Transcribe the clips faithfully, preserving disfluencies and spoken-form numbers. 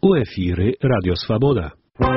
У эфіры Радіо Свабода.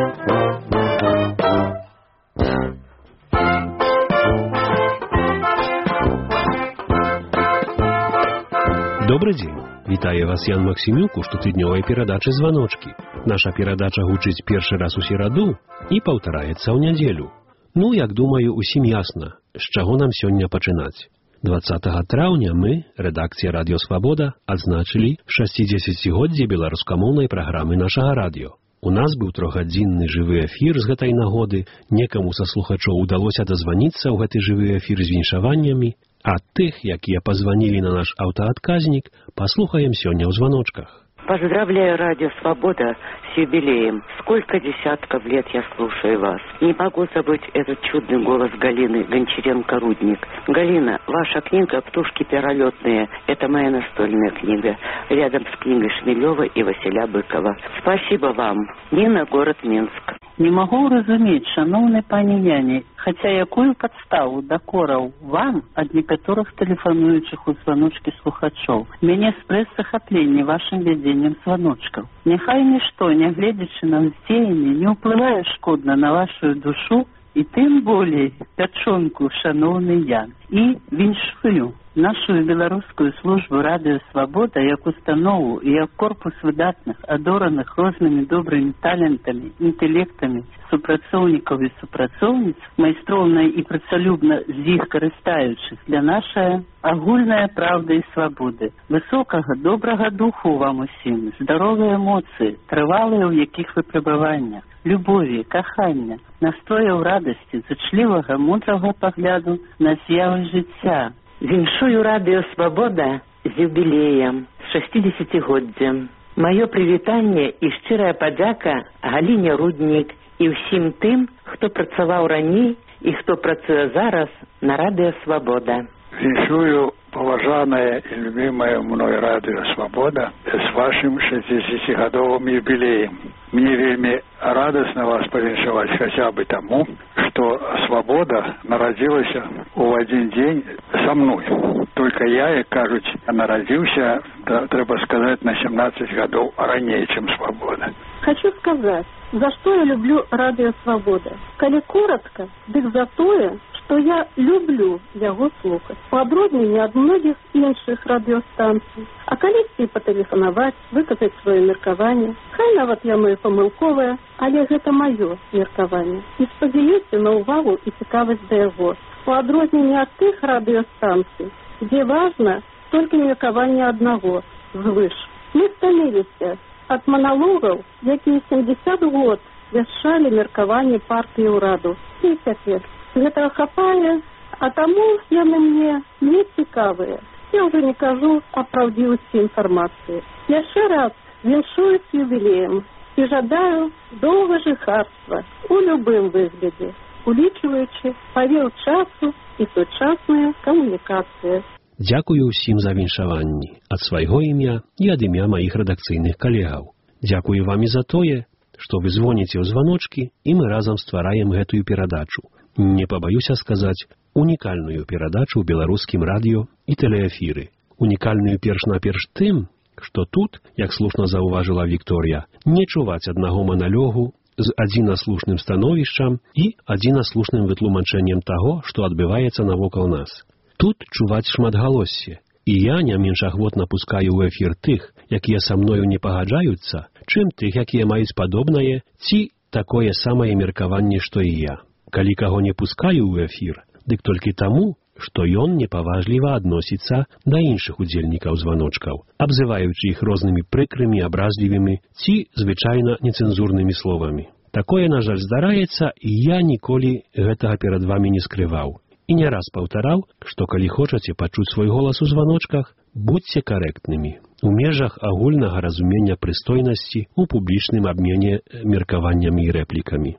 Добрый дзень. Вітаю вас Ян Максімюк у штотыднёвай перадачы «Званочкі». Наша перадача гучыць першы раз у сераду і паўтараецца ў нядзелю. Ну, як думаю, усім ясна, з чаго нам сёння пачынаць. двадцатага траўня мы, рэдакцыя «Радіо Свабода», адзначылі шасцідзесяцігоддзе беларускамоўнай праграмы нашага радыё. У нас быў трохгадзінны жывы эфір з гэтай нагоды, некаму са слухачоў удалося дазваніцца ў гэты жывы эфір з віншаваннямі, а тых, якія пазванілі на наш аўтаадказнік, паслухаем сёння ў званочках. Поздравляю Радио Свобода с юбилеем. Сколько десятков лет я слушаю вас. Не могу забыть этот чудный голос Галины Гончаренко-Рудник. Галина, ваша книга «Птушки перелетные» – это моя настольная книга. Рядом с книгой Шмелева и Василя Быкова. Спасибо вам. Нина, город Минск. Не могу разуметь, шановны пані Яні, хаця якую падставу дакораў вам ад некаторых тэлефануючых у званочкі слухачоў. Мяне спрэс захапленне вашым вядзеннем званочкаў. Няхай нішто, нягледзячы на ўздзеянне, не ўплывае шкодна на вашу душу і тым болей пячонку, шановны Ян. І віншую нашу беларускую службу «Радио Свобода» як установу і як корпус выдатных, адораных рознымі добрымі талентамі, інтэлектамі супрацоўнікаў і супрацоўніц, майстроўна і працалюбна з іх карыстаючых для нашай агульная праўда і свабоды. Высокага, добрага духу вам усім, здаровыя эмоцыі, трывалыя ў якіх выпрабаваннях, любові, кахання, настрояў радасці, зачлівага, мудрага пагляду на з'явы жыцця. Віншую Радио Свобода з юбілеем, з шасцідзесяцігоддзем. Маё прывітанне і шчырая падзяка Галіне Руднік і ўсім тым, хто працаваў раней і хто працуе зараз на Радио Свобода. Віншую, поважанное и любимое мной Радио Свобода, с вашим шестидесятигодовым юбилеем. Мне вельми радостно вас повіншаваць хотя бы тому, что свобода народилась в один день со мной. Только я, як кажуть, народился, да, треба сказать, на семнадцать годов ранее, чем свобода. Хочу сказать, за что я люблю Радио Свобода. Коли коротко, дык за тое, что я люблю яго слухаць. У адрозненні ад многіх іншых радыёстанцый. А калісьці патэлефанаваць, выказаць сваё меркаванне. Хай нават яно і памылковае, але гэта маё меркаванне. І спадзяюся на ўвагу і цікавасць да яго. У адрозненні ад тых радыёстанцый, дзе важна толькі меркаванне аднаго, звыш. Мы стаміліся ад маналогаў, якія сямдзесят год вяшчалі меркаванне партыі ўраду. І цяпер. Гэтага хапае, а таму яны мне не цікавыя. Я ўжо не кажу о праўдзівасці інфармацыі. Яшчэ раз віншую з юбілеем і жадаю доўга жыхарства у любым выглядзе, улічваючы павел часу і сучасныя камунікацыі. Дзякую ўсім за віншаванні ад свайго імя і ад імя маіх рэдакцыйных калегаў. Дзякую вам і за тое, што вы звоніце ў званочкі і мы разам ствараем гэтую перадачу. Не пабаюся сказаць, унікальную перадачу ў беларускім радыё і тэлеэфіры. Унікальную перш-наперш тым, што тут, як слушна заўважыла Вікторія, не чуваць аднаго маналогу з адзінаслушным становішчам і адзінаслушным вытлумачэннем таго, што адбываецца навокал нас. Тут чуваць шматгалоссе, і я не менш ахвотна пускаю ў эфір тых, якія са мною не пагаджаюцца, чым тых, якія маюць падобнае ці такое самае меркаванне, што і я. Калі каго не пускаю ў эфір, дык толькі таму, што ён непаважліва адносіцца да іншых удзельнікаў званочкаў, абзываючы іх рознымі прыкрымі, абразлівымі ці звычайна нецэнзурнымі словамі. Такое, на жаль, здараецца, і я ніколі гэтага перад вамі не скрываў. І не раз паўтараў, што калі хочаце пачуць свой голас у званочках, будзьце карэктнымі, у межах агульнага разумення прыстойнасці ў публічным абмене меркаваннямі і рэплікамі.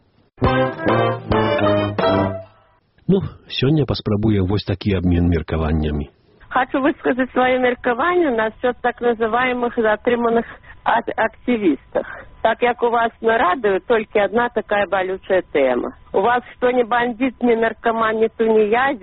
Ну, сёння паспрабуем вось такі абмен меркаваннямі. Хочу высказать свое меркование насчет так называемых затриманных активистов. Так как у вас на радио только одна такая болючая тема. У вас что не бандит, не наркоман, не тунеядец,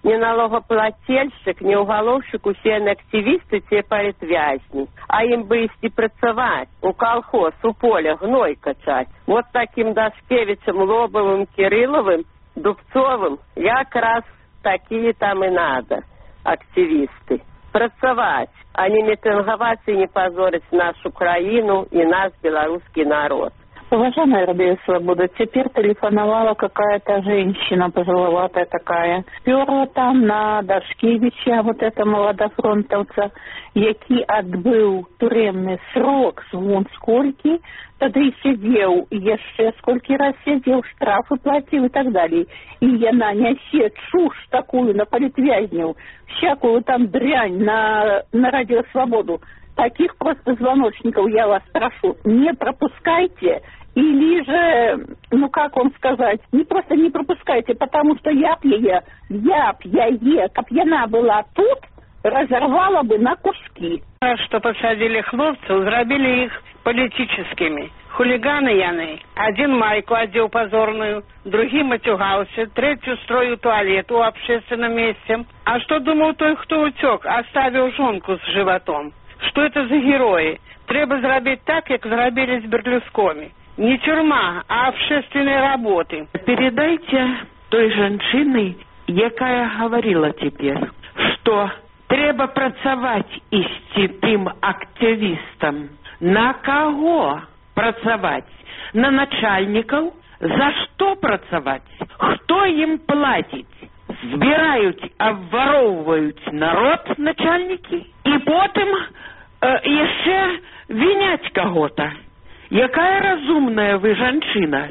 не налогоплательщик, не уголовщик, усе не активісти, ці політв'язні. А їм би істи працювати у колхоз, у поле, гной качать. Вот таким Дашкевичем, Лобовым, Кирилловым, Дубцовым якраз такі там і надо, активісти. Працювати, а не мітингувати і не позорить нашу країну і наш белорусский народ. Уважаемая Радио Свобода, теперь телефоновала какая-то женщина, пожиловатая такая. Перла там на Дашкевича, вот это молодофронтовца, який отбыл тюремный срок, вон скольки, тогда и сидел, еще сколько раз сидел, штрафы платил и так далее. И она несет чушь такую на политвязню, всякую там дрянь на, на Радио Свободу. Таких просто звоночников, я вас прошу, не пропускайте, или же, ну как вам сказать, не просто не пропускайте, потому что я б я, я б я, как пьяна была тут, разорвала бы на куски. Что посадили хлопцев, зробили их политическими. Хулиганы яны. Один майку одел позорную, другий матюгался, третий устроил туалет у общественном месте. А что думал той, кто утек, оставил жонку с животом? Что это за герои? Треба зробить так, как зробили с Берлюскони. Не тюрьма, а общественные работы. Передайте той женщине, якая говорила теперь, что треба працаваць ісці тым активистам. На кого працаваць? На начальников? За что працаваць? Кто им платит? Збирают, обворовывают народ начальники? И потом э, еще винять кого-то. Якая разумная вы женщина?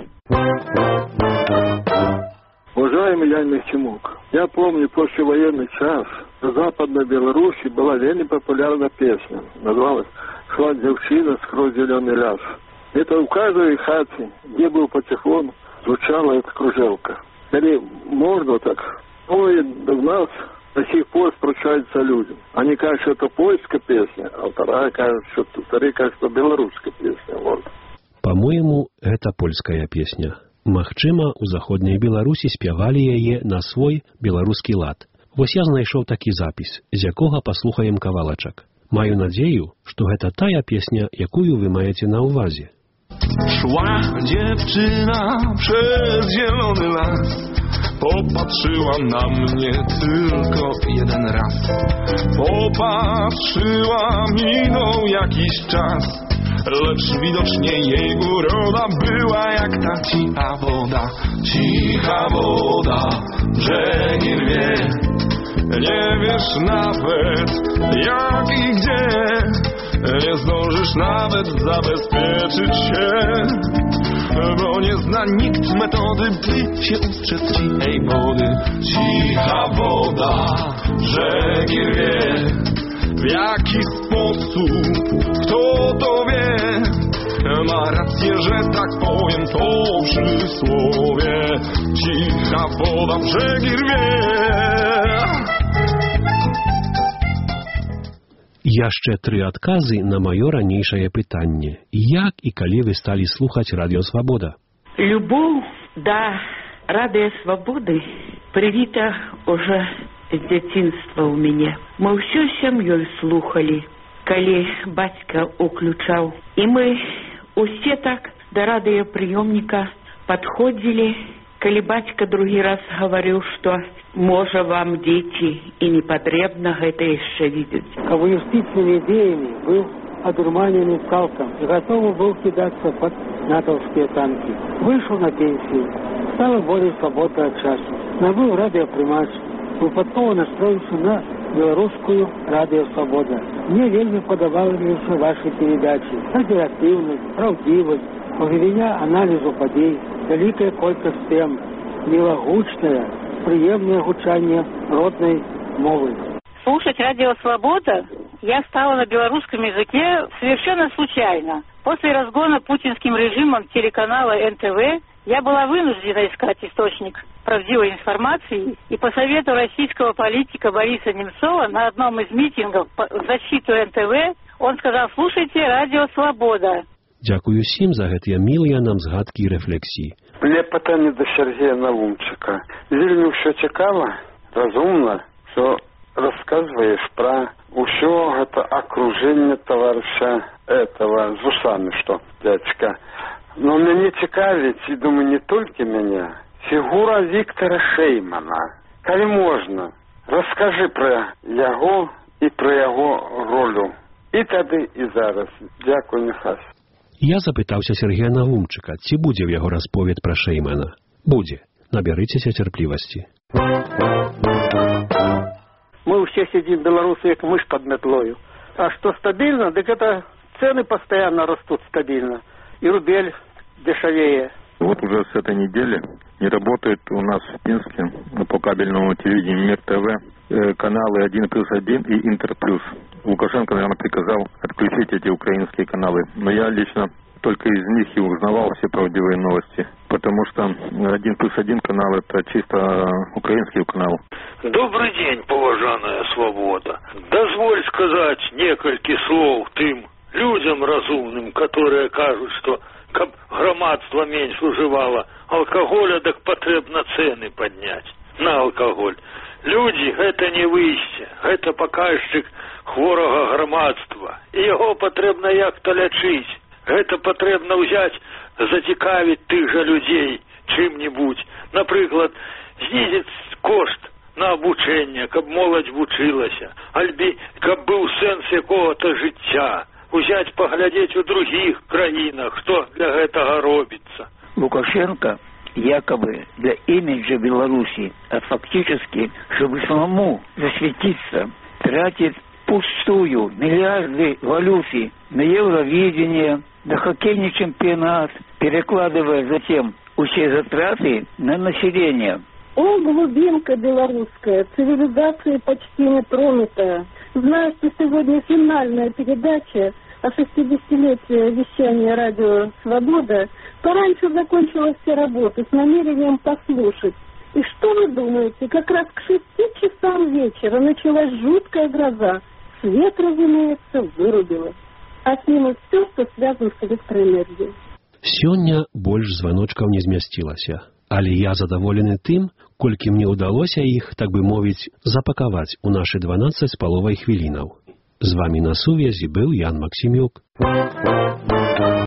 Уважаемый Ян Нахимук, я помню, послевоенный час в Западной Беларуси была вельми популярна песня. Называлась «Шла девчина сквозь зеленый ляс». Это в каждой хате, где был патефон, звучала эта кружелка. Или можно так? Ой, у нас до сих пор спрашиваются людям. Они кажут, что это польская песня, а вторая кажут, что, вторые кажут, что белорусская песня. Вот. По-моему, это польская песня. Магчыма, у заходняй Беларусі спявалі яе на свой беларускі лад. Вось я знайшоў такі запіс, з якога паслухаем кавалачак. Маю надзею, што гэта тая песня, якую вы маеце на ўвазе. Szła dziewczyna przez zielony las, popatrzyła na mnie tylko jeden raz. Popatrzyła, minął jakiś czas, lecz widocznie jej uroda była jak ta cicha woda. Cicha woda, brzegi rwie, nie wiesz nawet jak i gdzie. Nie zdążysz nawet zabezpieczyć się, bo nie zna nikt metody, by się ustrzec cichej wody. Cicha woda, brzegi rwie, w jaki sposób, kto to wie? Ma rację, że tak powiem to przysłowie. Cicha woda, brzegi rwie. Яшчэ тры адказы на маё ранейшае пытанне. Як і калі вы сталі слухаць Радио Свобода? Любоў да Радио Свободы привіта уже з дзяцінства ў мяне. Мы ўсё сям'ёй слухалі, калі бацька уключаў. І мы усе так да радыёпрыёмніка падходзілі, калі бацька другі раз гаварыў, што можа вам, дзеці, і не патрэбна гэта яшчэ видеть. Коммунистическими идеями был одурманенный цалком и готов был кидаться под натовские танки. Вышел на пенсию, стало более свободно от часу. Набыл радиоприймач, выпадково настроился на белорусскую Радио Свобода. Мне вельми подобалися ваши передачи. Оперативность, правдивость, поведення анализу подей, великая колькость тем, милагучная, приемное гучание родной мовы. Слушать Радио Свобода я стала на белорусском языке совершенно случайно. После разгона путинским режимом телеканала эн тэ вэ я была вынуждена искать источник правдивой информации, и по совету российского политика Бориса Немцова на одном из митингов в защиту эн тэ вэ он сказал: слушайте Радио Свобода. Дзякую всім за гэтыя мілыя нам згадкі і рэфлексіі. Мне пытанне да Сергея Навумчыка. Вельмі ўсё цікава, разумна, что рассказываешь про все это окружение товарища этого, с усами, что, дядечка. Но меня цікавить, и думаю, не только меня, фигура Виктора Шеймана. Коли можно, расскажи про его и про его роль. И тогда, и зараз. Дякую, Михась. Я запытаўся Сергея Навумчыка, ці будзе ў яго расповед пра Шеймана. Будзе. Набярыцеся цярплівасці. Мы все сидим, белорусы, как мышь под метлою. А что стабильно, так это цены постоянно растут стабильно. И рубель дешевее. Вот уже с этой недели не работает у нас в Пинске по кабельному телевидению Мир ТВ каналы один плюс один и Интер плюс. Лукашенко, наверное, приказал отключить эти украинские каналы. Но я лично только из них и узнавал все правдивые новости. Потому что один плюс один канал — это чисто украинский канал. Добрый день, поважаная свобода. Дозволь сказать несколько слов тем людям разумным, которые кажут, что каб громадство меньше уживало алкоголя, так потребно цены поднять на алкоголь. Люди — это не выйсце, это показчик хворого громадства. И его потребно як-то лечить. Это потребно взять, зацікавить тих же людей чим-нибудь. Наприклад, знизить кошт на обучение, каб молодь вучилася, альбі каб був сенс якого-то життя. Взять, поглядеть у других краинах, что для этого робится. Лукашенко якобы для имиджа Беларуси, а фактически, чтобы самому засветиться, тратит пустую миллиарды валюты на Евровидение, на хоккейный чемпионат, перекладывая затем все затраты на население. О, глубинка белорусская, цивилизация почти не тронутая. Знаю, что сегодня финальная передача о шестидесятилетии вещания радио «Свобода», пораньше закончилась все работы с намерением послушать. И что вы думаете, как раз к шести часам вечера началась жуткая гроза. Свет, разумеется, вырубило. А с ним и все, что связано с электроэнергией. Сёння больш званочкаў не змясцілася, але я задаволены тым, колькі мне ўдалося іх, так бы мовіць, запакаваць у нашы дванаццаць з паловай хвілінаў. З вамі на сувязі быў Ян Максімюк.